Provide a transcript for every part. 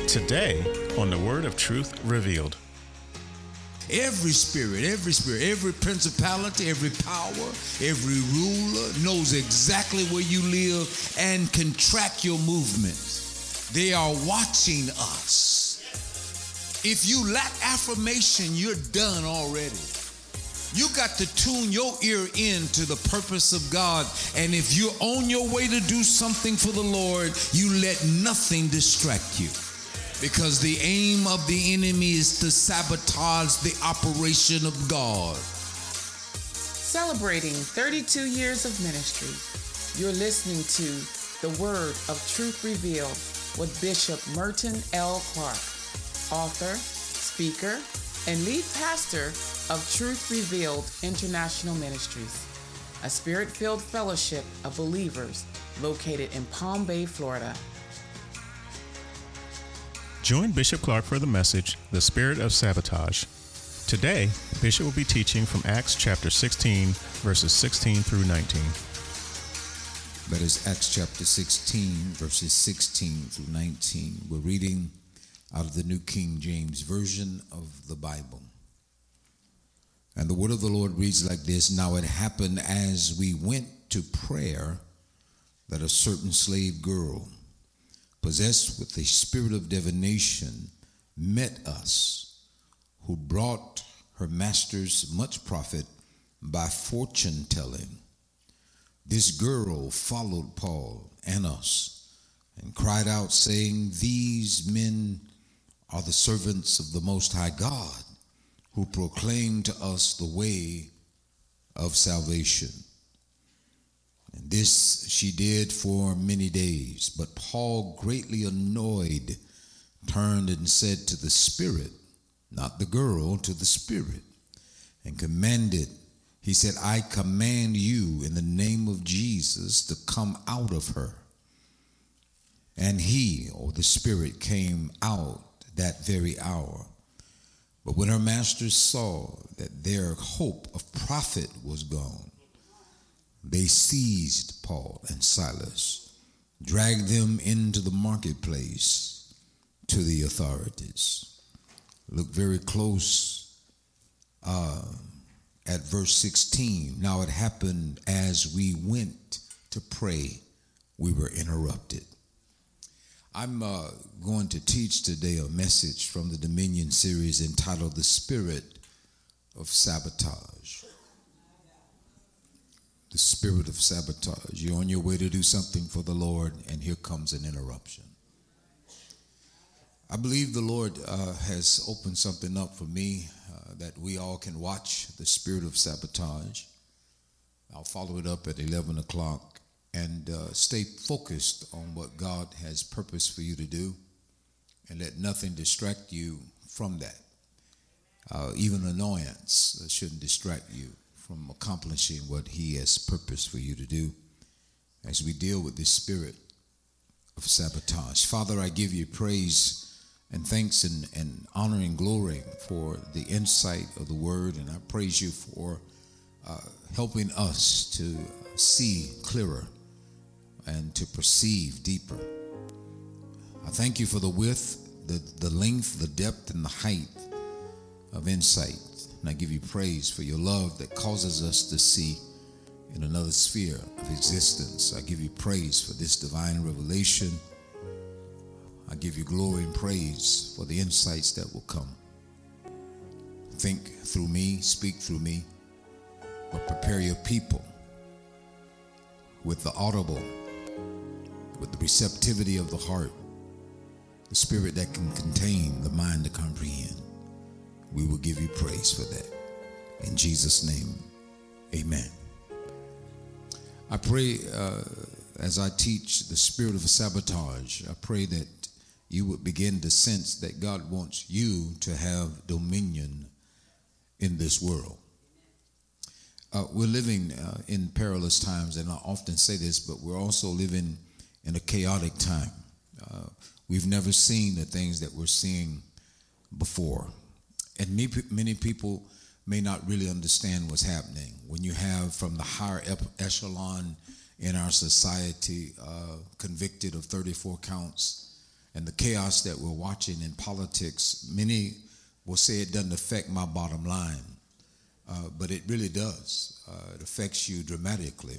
Today on the Word of Truth Revealed. Every spirit, every principality, every power, every ruler knows exactly where you live and can track your movements. They are watching us. If you lack affirmation, you're done already. You got to tune your ear in to the purpose of God. And if you're on your way to do something for the Lord, you let nothing distract you. Because the aim of the enemy is to sabotage the operation of God. Celebrating 32 years of ministry, you're listening to The Word of Truth Revealed with Bishop Merton L. Clark, author, speaker, and lead pastor of Truth Revealed International Ministries, a spirit-filled fellowship of believers located in Palm Bay, Florida. Join Bishop Clark for the message, The Spirit of Sabotage. Today, Bishop will be teaching from Acts chapter 16, verses 16 through 19. That is Acts chapter 16, verses 16 through 19. We're reading out of the New King James Version of the Bible. And the word of the Lord reads like this: Now it happened as we went to prayer that a certain slave girl, possessed with a spirit of divination, met us, who brought her masters much profit by fortune telling. This girl followed Paul and us and cried out, saying, These men are the servants of the Most High God, who proclaim to us the way of salvation. And this she did for many days. But Paul, greatly annoyed, turned and said to the spirit, not the girl, to the spirit, and commanded. He said, I command you in the name of Jesus to come out of her. And he, or the spirit, came out that very hour. But when her masters saw that their hope of profit was gone, they seized Paul and Silas, dragged them into the marketplace to the authorities. Look very close at verse 16. Now it happened as we went to pray, we were interrupted. I'm going to teach today a message from the Dominion series entitled The Spirit of Sabotage. The spirit of sabotage. You're on your way to do something for the Lord, and here comes an interruption. I believe the Lord has opened something up for me that we all can watch, the spirit of sabotage. I'll follow it up at 11 o'clock and stay focused on what God has purposed for you to do, and let nothing distract you from that. Even annoyance shouldn't distract you from accomplishing what he has purposed for you to do as we deal with this spirit of sabotage. Father, I give you praise and thanks and honor and glory for the insight of the word, and I praise you for helping us to see clearer and to perceive deeper. I thank you for the width, the length, the depth, and the height of insight. And I give you praise for your love that causes us to see in another sphere of existence. I give you praise for this divine revelation. I give you glory and praise for the insights that will come. Think through me, speak through me, but prepare your people with the audible, with the receptivity of the heart, the spirit that can contain the mind to comprehend. We will give you praise for that. In Jesus' name, amen. I pray as I teach the spirit of sabotage, I pray that you would begin to sense that God wants you to have dominion in this world. We're living in perilous times, and I often say this, but we're also living in a chaotic time. We've never seen the things that we're seeing before. And many people may not really understand what's happening. When you have from the higher echelon in our society convicted of 34 counts And the chaos that we're watching in politics, many will say it doesn't affect my bottom line, but it really does. It affects you dramatically.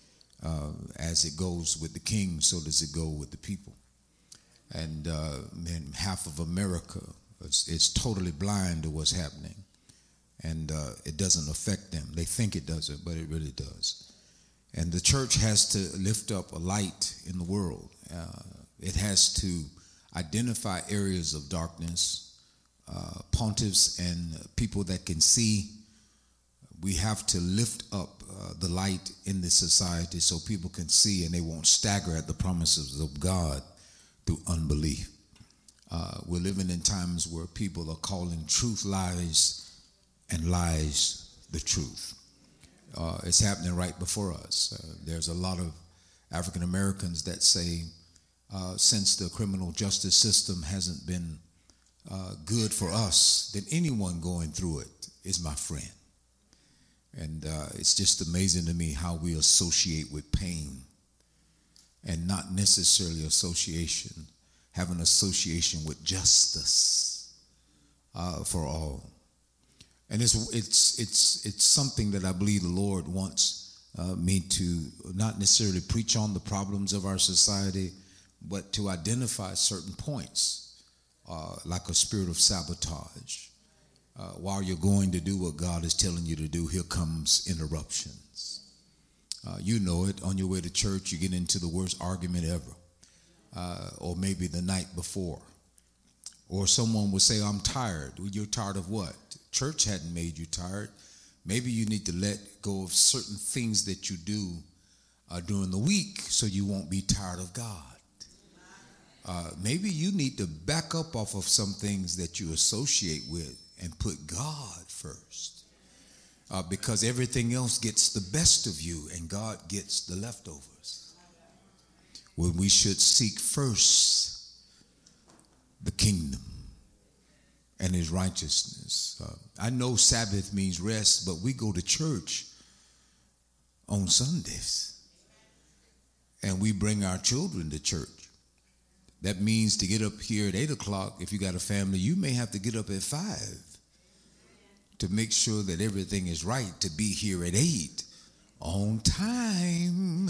As it goes with the king, so does it go with the people. And half of America is totally blind to what's happening. And it doesn't affect them. They think it doesn't, but it really does. And the church has to lift up a light in the world. It has to identify areas of darkness, pontiffs and people that can see. We have to lift up the light in this society so people can see and they won't stagger at the promises of God through unbelief. We're living in times where people are calling truth lies and lies the truth. It's happening right before us. There's a lot of African Americans that say, since the criminal justice system hasn't been good for us, then anyone going through it is my friend. And it's just amazing to me how we associate with pain and not necessarily have an association with justice for all. And it's something that I believe the Lord wants me to not necessarily preach on the problems of our society, but to identify certain points, like a spirit of sabotage. While you're going to do what God is telling you to do, here comes interruptions. You know it. On your way to church, you get into the worst argument ever, or maybe the night before. Or someone will say, I'm tired. Well, you're tired of what? Church hadn't made you tired. Maybe you need to let go of certain things that you do during the week so you won't be tired of God. Maybe you need to back up off of some things that you associate with and put God first, because everything else gets the best of you and God gets the leftovers. When we should seek first the kingdom and his righteousness. I know Sabbath means rest, but we go to church on Sundays and we bring our children to church. That means to get up here at 8 o'clock, if you got a family, you may have to get up at 5 to make sure that everything is right to be here at 8 on time.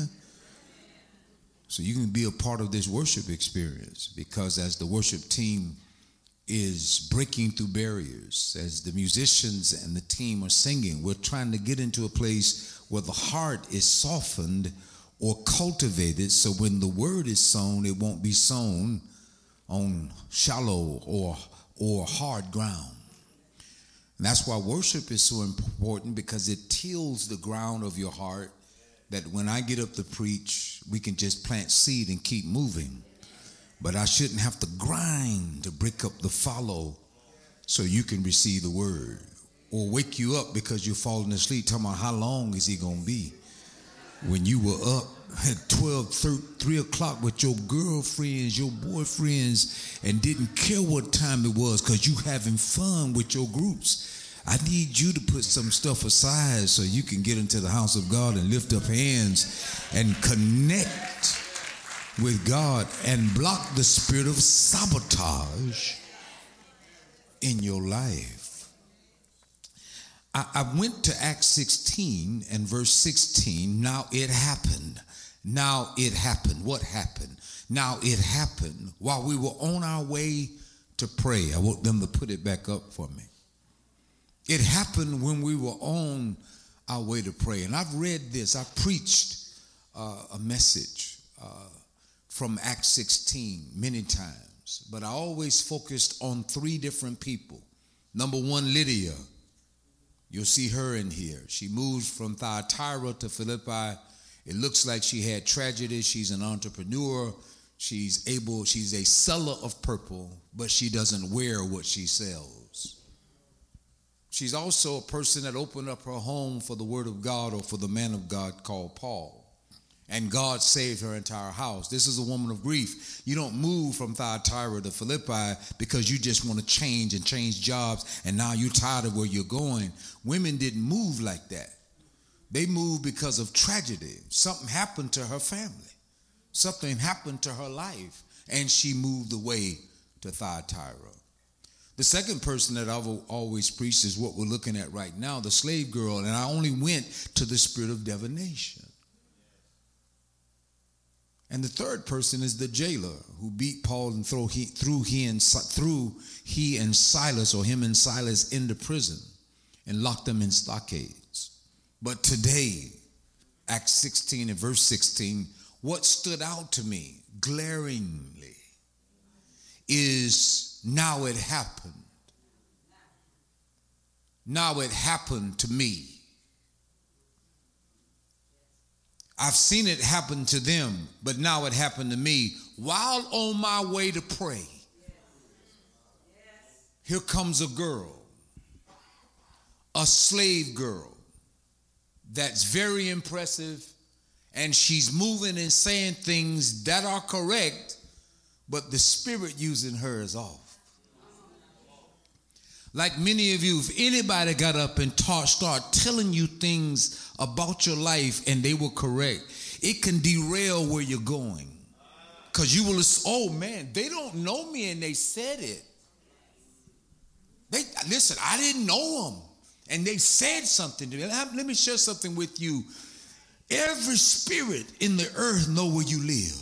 So you can be a part of this worship experience, because as the worship team is breaking through barriers, as the musicians and the team are singing, we're trying to get into a place where the heart is softened or cultivated, so when the word is sown, it won't be sown on shallow or hard ground. And that's why worship is so important, because it tills the ground of your heart, that when I get up to preach, we can just plant seed and keep moving. But I shouldn't have to grind to break up the fallow so you can receive the word, or wake you up because you're falling asleep talking about how long is he going to be, when you were up at 3 o'clock with your girlfriends, your boyfriends, and didn't care what time it was because you having fun with your groups. I need you to put some stuff aside so you can get into the house of God and lift up hands and connect with God and block the spirit of sabotage in your life. I went to Acts 16 and verse 16. Now it happened. Now it happened. What happened? Now it happened while we were on our way to pray. I want them to put it back up for me. It happened when we were on our way to pray. And I've read this. I preached a message from Acts 16 many times, but I always focused on 3 different people. Number 1, Lydia. You'll see her in here. She moved from Thyatira to Philippi. It looks like she had tragedy. She's an entrepreneur. She's a seller of purple, but she doesn't wear what she sells. She's also a person that opened up her home for the word of God, or for the man of God called Paul. And God saved her entire house. This is a woman of grief. You don't move from Thyatira to Philippi because you just want to change jobs and now you're tired of where you're going. Women didn't move like that. They moved because of tragedy. Something happened to her family. Something happened to her life. and she moved away to Thyatira. The second person that I've always preached is what we're looking at right now, the slave girl, and I only went to the spirit of divination. And the third person is the jailer who beat Paul and threw he and Silas, or him and Silas, into prison and locked them in stockades. But today, Acts 16 and verse 16, what stood out to me glaringly is now it happened. Now it happened to me. I've seen it happen to them, but now it happened to me while on my way to pray. Here comes a girl, a slave girl that's very impressive, and she's moving and saying things that are correct, but the spirit using her is off. Like many of you, if anybody got up and start telling you things about your life and they were correct, it can derail where you're going. Because you will, oh man, they don't know me and they said it. Listen, I didn't know them and they said something to me. Let me share something with you. Every spirit in the earth know where you live.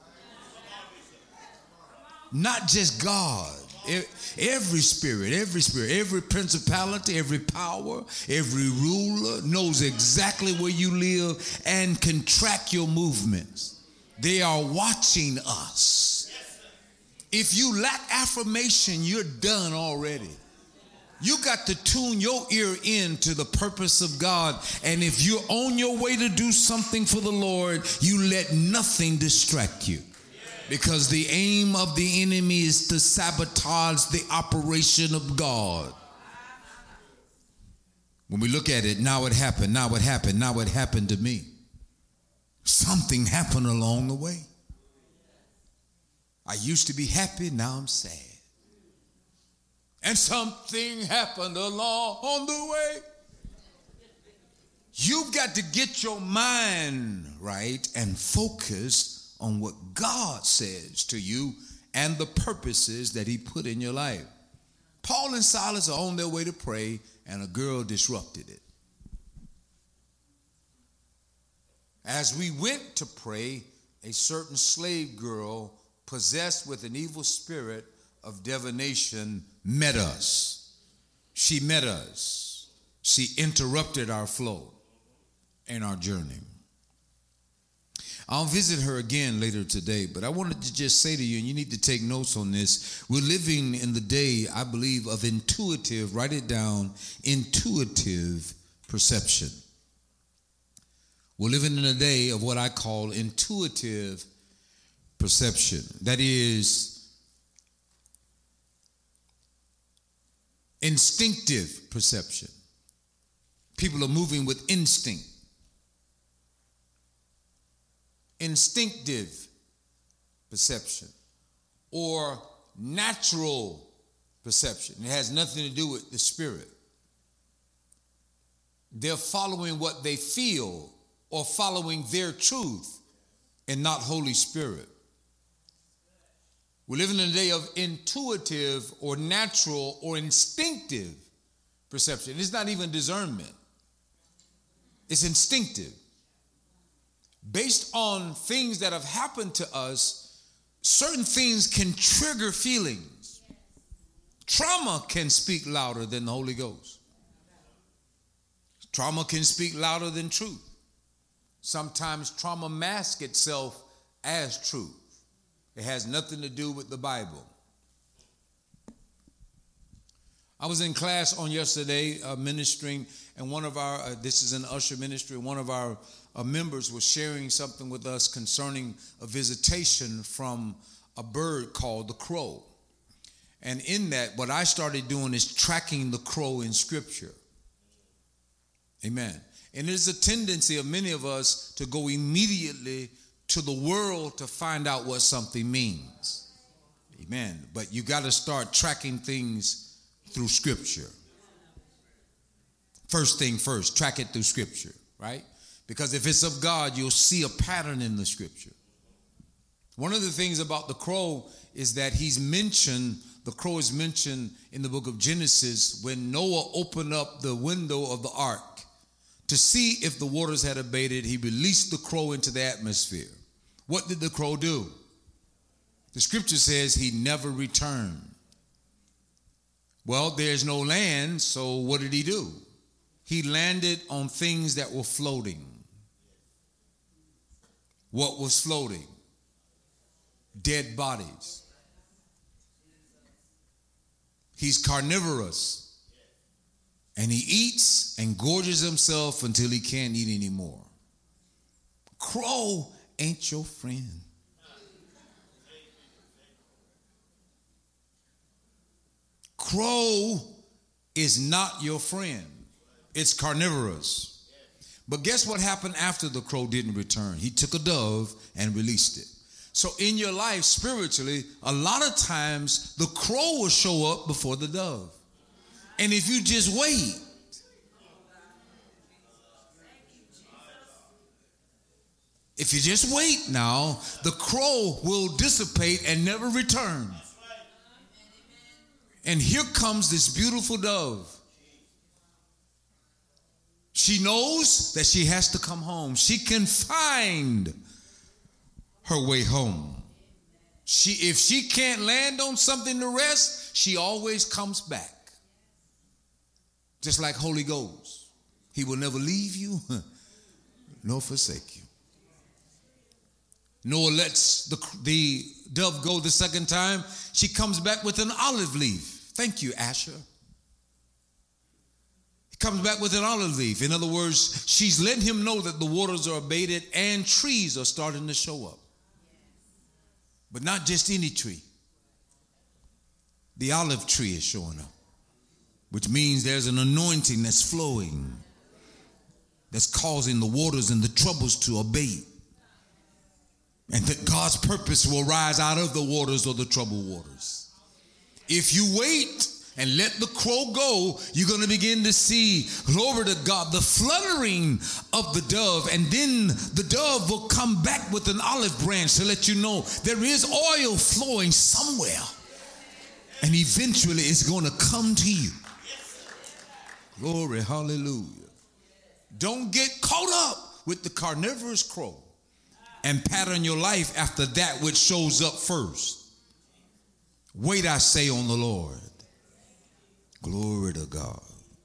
Not just God. Every spirit, every principality, every power, every ruler knows exactly where you live and can track your movements. They are watching us. If you lack affirmation, you're done already. You got to tune your ear in to the purpose of God. And if you're on your way to do something for the Lord, you let nothing distract you. Because the aim of the enemy is to sabotage the operation of God. When we look at it, now it happened, now it happened, now it happened to me. Something happened along the way. I used to be happy, now I'm sad. And something happened along the way. You've got to get your mind right and focus on what God says to you and the purposes that he put in your life. Paul and Silas are on their way to pray, and a girl disrupted it. As we went to pray, a certain slave girl possessed with an evil spirit of divination met us. She met us. She interrupted our flow and our journey. I'll visit her again later today, but I wanted to just say to you, and you need to take notes on this, we're living in the day, I believe, of intuitive, write it down, intuitive perception. We're living in a day of what I call intuitive perception. That is instinctive perception. People are moving with instinct. Instinctive perception or natural perception. It has nothing to do with the spirit. They're following what they feel or following their truth and not Holy Spirit. We're living in a day of intuitive or natural or instinctive perception. It's not even discernment. It's instinctive. Based on things that have happened to us, certain things can trigger feelings. Trauma can speak louder than the Holy Ghost. Trauma can speak louder than truth. Sometimes trauma masks itself as truth. It has nothing to do with the Bible. I was in class on yesterday ministering, and one of our, this is an usher ministry, one of our members was sharing something with us concerning a visitation from a bird called the crow. And in that, what I started doing is tracking the crow in Scripture. Amen. And there's a tendency of many of us to go immediately to the world to find out what something means. Amen. But you got to start tracking things through Scripture. First thing first, track it through Scripture, right? Because if it's of God, you'll see a pattern in the Scripture. One of the things about the crow is that the crow is mentioned in the book of Genesis when Noah opened up the window of the ark to see if the waters had abated. He released the crow into the atmosphere. What did the crow do? The scripture says he never returned. Well, there's no land, so what did he do? He landed on things that were floating. What was floating? Dead bodies. He's carnivorous. And he eats and gorges himself until he can't eat anymore. Crow ain't your friend. Crow is not your friend. It's carnivorous. But guess what happened after the crow didn't return? He took a dove and released it. So in your life, spiritually, a lot of times the crow will show up before the dove. And if you just wait, now, the crow will dissipate and never return. And here comes this beautiful dove. She knows that she has to come home. She can find her way home. If she can't land on something to rest, she always comes back. Just like Holy Ghost. He will never leave you nor forsake you. Noah lets the dove go the second time. She comes back with an olive leaf. Thank you, Asher. He comes back with an olive leaf. In other words, she's letting him know that the waters are abated and trees are starting to show up. But not just any tree. The olive tree is showing up, which means there's an anointing that's flowing, that's causing the waters and the troubles to abate. And that God's purpose will rise out of the waters or the troubled waters. If you wait and let the crow go, you're going to begin to see, glory to God, the fluttering of the dove. And then the dove will come back with an olive branch to let you know there is oil flowing somewhere. And eventually it's going to come to you. Glory, hallelujah. Don't get caught up with the carnivorous crow and pattern your life after that which shows up first. Wait, I say, on the Lord. Glory to God.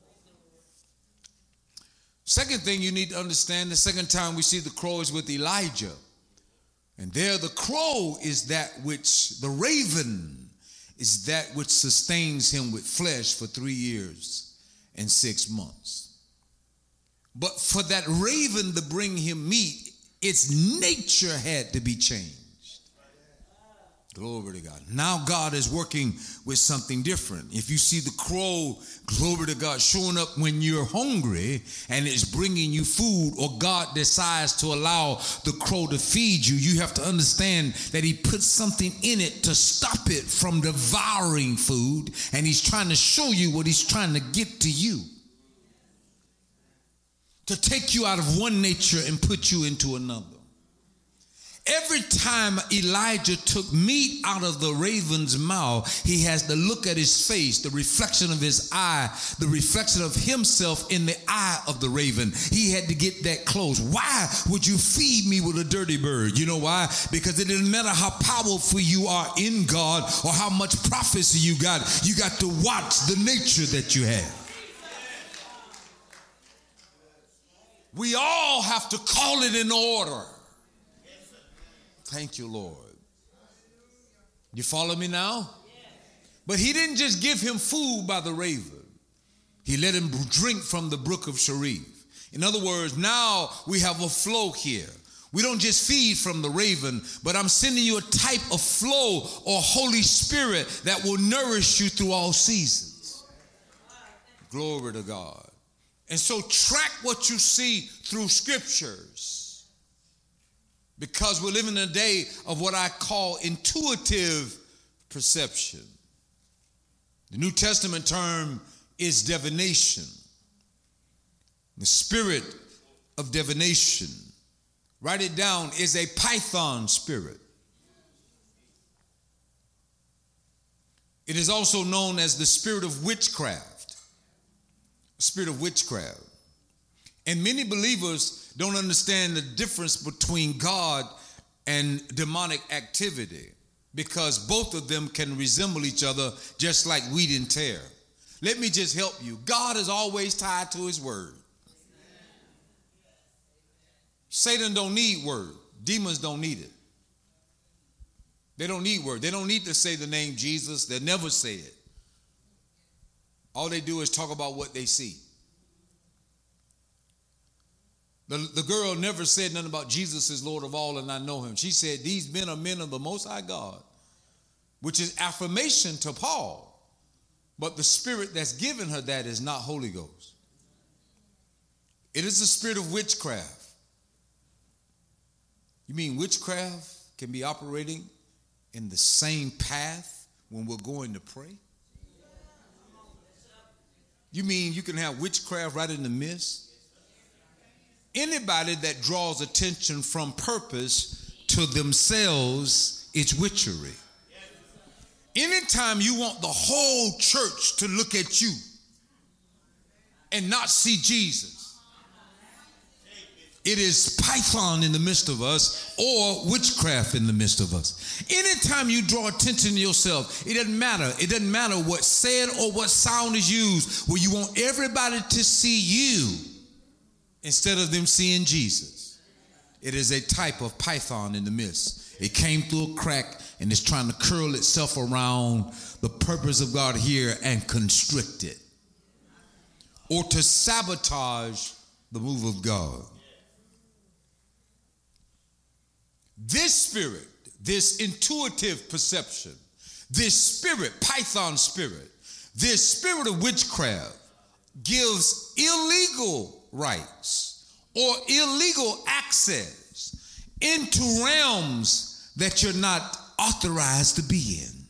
Second thing you need to understand, the second time we see the crow is with Elijah. And there the crow is that which, the raven is that which sustains him with flesh for 3 years and 6 months. But for that raven to bring him meat, its nature had to be changed. Glory to God. Now God is working with something different. If you see the crow, glory to God, showing up when you're hungry and it's bringing you food, or God decides to allow the crow to feed you, you have to understand that he puts something in it to stop it from devouring food, and he's trying to show you what he's trying to get to you. To take you out of one nature and put you into another. Every time Elijah took meat out of the raven's mouth, he has to look at his face, the reflection of his eye, the reflection of himself in the eye of the raven. He had to get that close. Why would you feed me with a dirty bird? You know why? Because it doesn't matter how powerful you are in God or how much prophecy you got to watch the nature that you have. We all have to call it in order. Thank you, Lord. You follow me now? But he didn't just give him food by the raven. He let him drink from the brook of Cherith. In other words, now we have a flow here. We don't just feed from the raven, but I'm sending you a type of flow or Holy Spirit that will nourish you through all seasons. Glory to God. And so track what you see through scriptures. Because we're living in a day of what I call intuitive perception. The New Testament term is divination. The spirit of divination, write it down, is a python spirit. It is also known as the spirit of witchcraft. Spirit of witchcraft. And many believers don't understand the difference between God and demonic activity, because both of them can resemble each other just like wheat and tare. Let me just help you. God is always tied to his word. Satan don't need word. Demons don't need it. They don't need word. They don't need to say the name Jesus. They'll never say it. All they do is talk about what they see. The girl never said nothing about Jesus is Lord of all and I know him. She said, these men are men of the Most High God, which is affirmation to Paul. But the spirit that's given her that is not Holy Ghost. It is the spirit of witchcraft. You mean witchcraft can be operating in the same path when we're going to pray? You mean you can have witchcraft right in the midst? Anybody that draws attention from purpose to themselves is witchery. Anytime you want the whole church to look at you and not see Jesus, it is Python in the midst of us or witchcraft in the midst of us. Anytime you draw attention to yourself, it doesn't matter. It doesn't matter what said or what sound is used, where you want everybody to see you instead of them seeing Jesus. It is a type of Python in the midst. It came through a crack and it's trying to curl itself around the purpose of God here and constrict it, or to sabotage the move of God. This spirit, this intuitive perception, this spirit, Python spirit, this spirit of witchcraft gives illegal rights or illegal access into realms that you're not authorized to be in.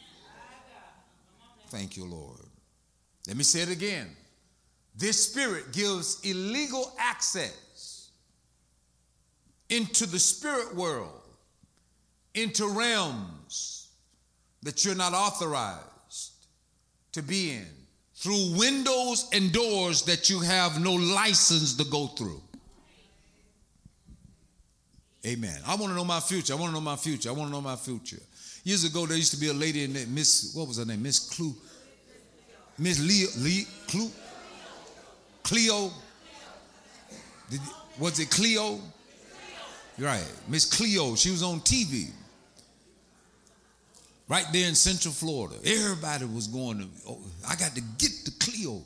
Thank you, Lord. Let me say it again. This spirit gives illegal access into the spirit world, into realms that you're not authorized to be in, through windows and doors that you have no license to go through. Amen. I want to know my future. I want to know my future. I want to know my future. Years ago, there used to be a lady in Miss, what was her name? Miss Clue. Miss Clue? Cleo. Was it Cleo? Right. Miss Cleo. She was on TV. Right there in Central Florida. Everybody was going to, I got to get to Cleo.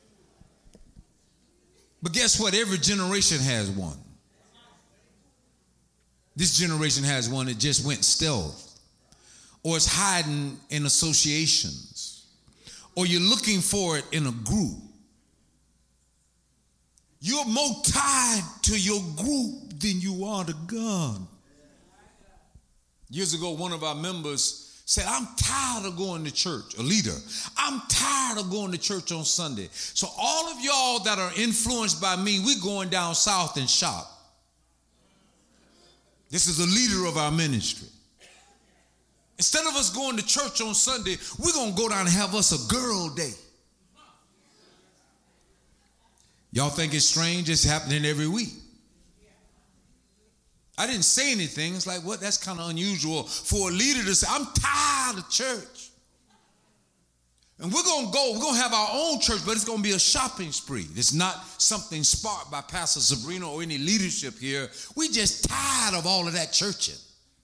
But guess what? Every generation has one. This generation has one that just went stealth, or it's hiding in associations, or you're looking for it in a group. You're more tied to your group than you are to God. Years ago, one of our members said, I'm tired of going to church, a leader. I'm tired of going to church on Sunday. So all of y'all that are influenced by me, we're going down south and shop. This is a leader of our ministry. Instead of us going to church on Sunday, we're going to go down and have us a girl day. Y'all think it's strange? It's happening every week. I didn't say anything. It's like, what? That's kind of unusual for a leader to say, I'm tired of church. And we're going to have our own church, but it's going to be a shopping spree. It's not something sparked by Pastor Sabrina or any leadership here. We just tired of all of that churching.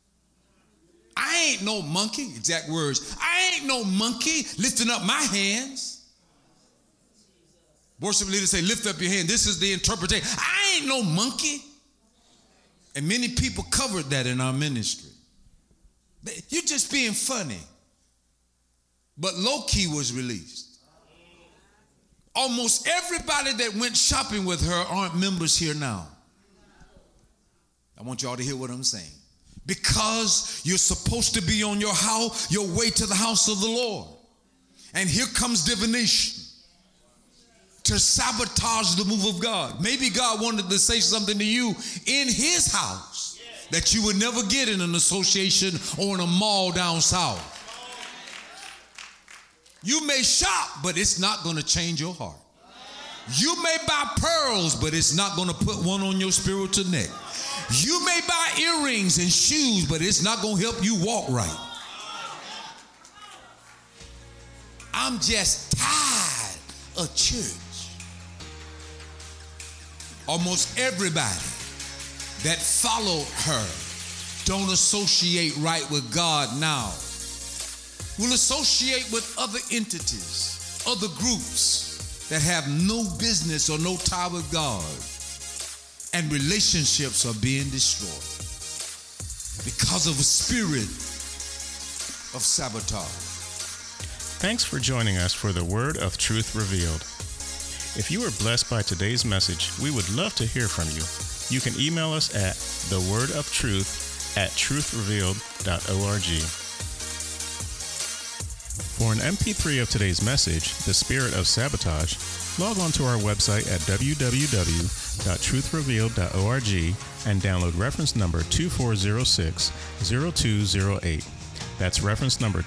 I ain't no monkey, exact words. I ain't no monkey lifting up my hands. Worship leaders say, lift up your hand. This is the interpretation. I ain't no monkey. And many people covered that in our ministry. You're just being funny. But low-key was released. Almost everybody that went shopping with her aren't members here now. I want y'all to hear what I'm saying. Because you're supposed to be on your way to the house of the Lord. And here comes divination to sabotage the move of God. Maybe God wanted to say something to you in his house that you would never get in an association or in a mall down south. You may shop, but it's not going to change your heart. You may buy pearls, but it's not going to put one on your spiritual neck. You may buy earrings and shoes, but it's not going to help you walk right. I'm just tired of church. Almost everybody that followed her don't associate right with God now. Will associate with other entities, other groups that have no business or no tie with God, and relationships are being destroyed because of a spirit of sabotage. Thanks for joining us for the Word of Truth Revealed. If you were blessed by today's message, we would love to hear from you. You can email us at thewordofTruth@truthrevealed.org. For an MP3 of today's message, The Spirit of Sabotage, log on to our website at www.truthrevealed.org and download reference number 2406-0208. That's reference number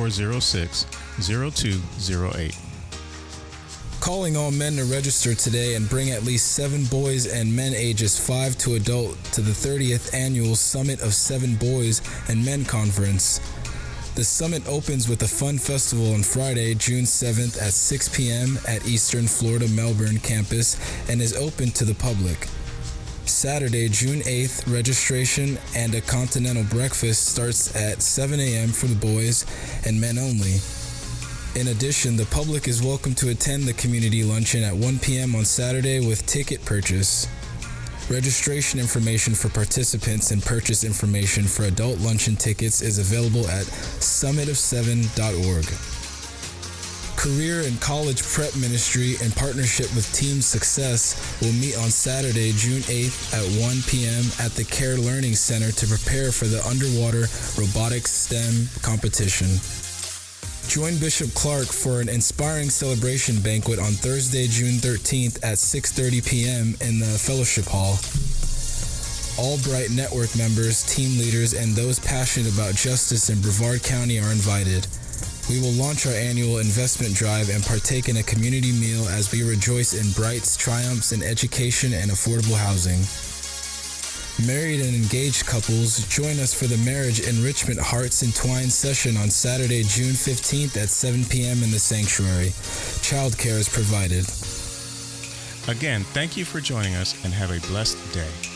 2406-0208. Calling all men to register today and bring at least 7 boys and men ages 5 to adult to the 30th Annual Summit of 7 Boys and Men Conference. The summit opens with a fun festival on Friday, June 7th at 6 p.m. at Eastern Florida Melbourne campus and is open to the public. Saturday, June 8th, registration and a continental breakfast starts at 7 a.m. for the boys and men only. In addition, the public is welcome to attend the community luncheon at 1 p.m. on Saturday with ticket purchase. Registration information for participants and purchase information for adult luncheon tickets is available at summitofseven.org. Career and College Prep Ministry, in partnership with Team Success, will meet on Saturday, June 8th at 1 p.m. at the Care Learning Center to prepare for the underwater robotics STEM competition. Join Bishop Clark for an inspiring celebration banquet on Thursday, June 13th at 6:30 p.m. in the Fellowship Hall. All Bright Network members, team leaders, and those passionate about justice in Brevard County are invited. We will launch our annual investment drive and partake in a community meal as we rejoice in Bright's triumphs in education and affordable housing. Married and engaged couples, join us for the Marriage Enrichment Hearts Entwined session on Saturday, June 15th at 7 p.m. in the sanctuary. Childcare is provided. Again, thank you for joining us and have a blessed day.